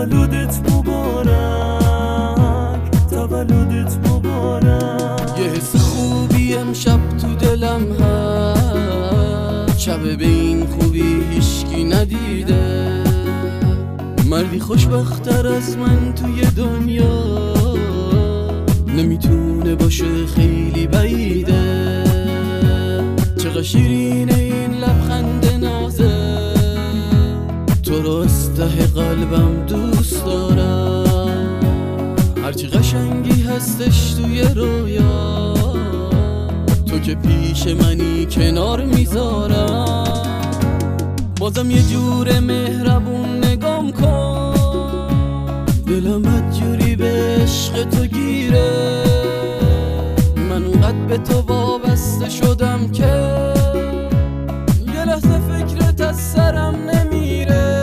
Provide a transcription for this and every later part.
تولدت مبارک، تولدت مبارک. یه حس خوبی امشب تو دلم هست، شب به این خوبی هیچکی ندیده. مردی خوشبخت‌تر از من توی دنیا نمیتونه باشه، خیلی بعیده. چقدر شیرینه این لبخند نازه، تو رو از ته قلبم دوست دارم. هرچی قشنگی هستش توی رویا، تو که پیش منی کنار میذارم. بازم یه جور مهربون نگام کن، دلم بدجوری به عشق تو گیره. من اونقدر به تو وابسته شدم که یه لحظه فکرت از سرم نمیره.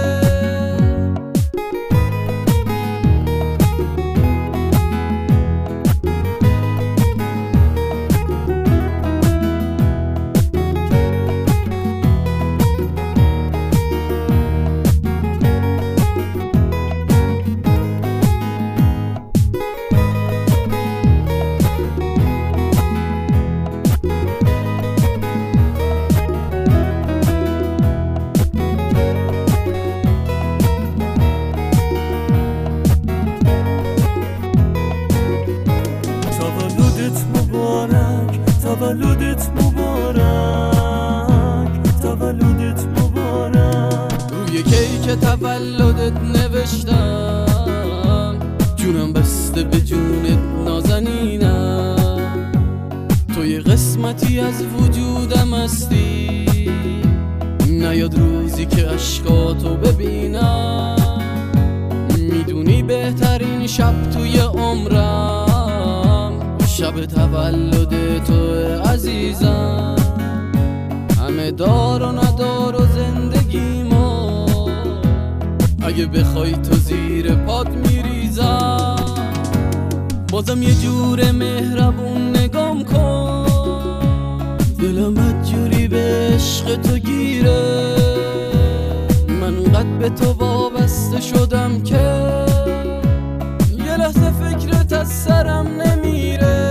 تولدت مبارک، تولدت مبارک. روی کیک تولدت نوشتم، جونم بسته به جونت نازنینم. تو یه قسمتی از وجودم هستی، نیاد روزی که عشقاتو ببینم. میدونی بهترین شب توی عمرم شب تولد تو عزیزم. همه دار و ندار و زندگیمو اگه بخوای تو زیر پات میریزم. بازم یه جور مهربون نگام کن، دلم بدجوری به عشق تو گیره. من اونقدر به تو وابسته شدم که یه لحظه فکرت از سرم نمیره.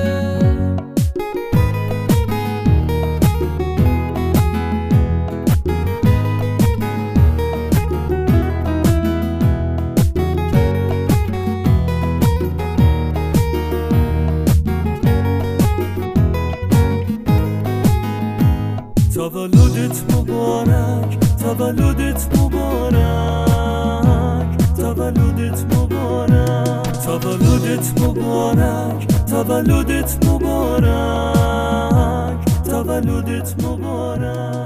تولدت مبارک، تولدت مبارک، تولدت مبارک. تولدت مبارک، تولدت مبارک، تولدت مبارک.